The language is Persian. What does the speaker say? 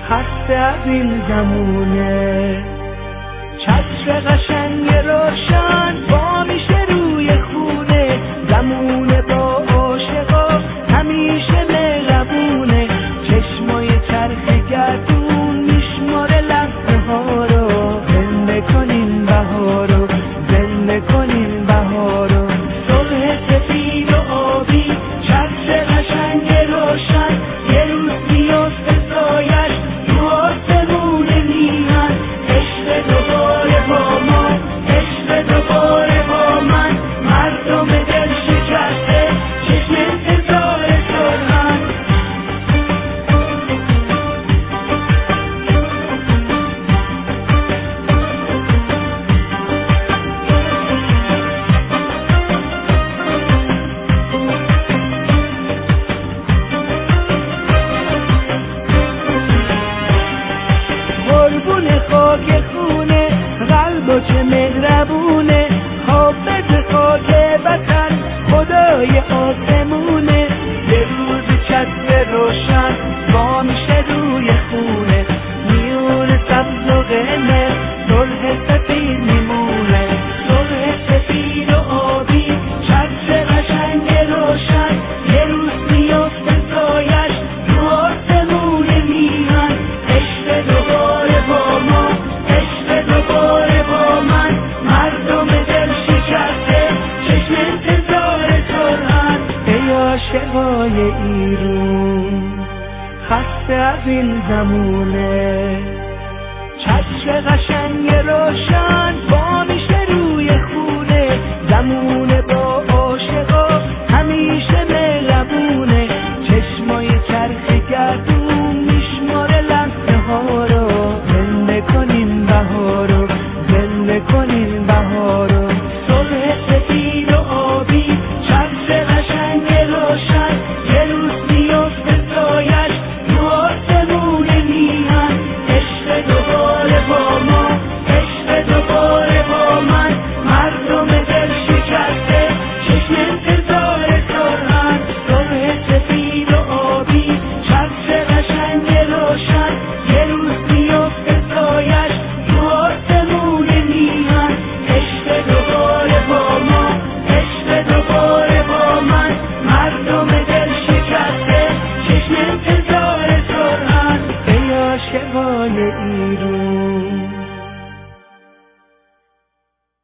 خسته از این زمونه. چتر قشنگ روشن با میشه روی خونه، زمونه با عاشقا همیشه مهربونه. چشمای چرخ گردون میشماره لحظه ها رو، زنده کنین بهارو، زنده کنین بهارو. صبح سفید و آبی، چتر قشنگ روشن، یه روز میفته سایش تو آسمون میهن. عشق دوباره با ما، عشق دوباره با من، مردم دل شکسته چشم انتظار سرمن. قربون خاک خونه، قلب و چه مهربونه. حافظ خاک وطن، خدای آسمونه. یه روز چتر روشن با میشه روی خونه، میون سبز و قرمز صلح سفید میمونه. صلح سفید و آبی، چتر قشنگ روشن، یه روز میفته سایش تو آسمون میهن. عشق دوباره با ما، عشق دوباره با من، مردم دل شکسته چشم انتظار سرهن. ای عاشقای ایرون، خسته از این زمونه. چتر قشنگ روشن با میشه روی خونه، زمونه با عاشقا همیشه مهربونه. چشمای چرخ گردون میشماره لحظه ها رو، زنده کنین بهارو، زنده کنین بهارو. صبح سفید و آبی، چتر قشنگ روشن، یه روز میفته سایش تو آسمون میهن. عشق دوباره با ما، عشق دوباره با من، مردم دل شکسته چشم انتظار سرهن. صبح سفید و آبی، چتر قشنگ روشن، یه روز میفته سایش تو آسمون میهن. عشق دوباره با ما، عشق دوباره با من، مردم دل شکسته چشم انتظار سرهن. ای عاشقان ایرون.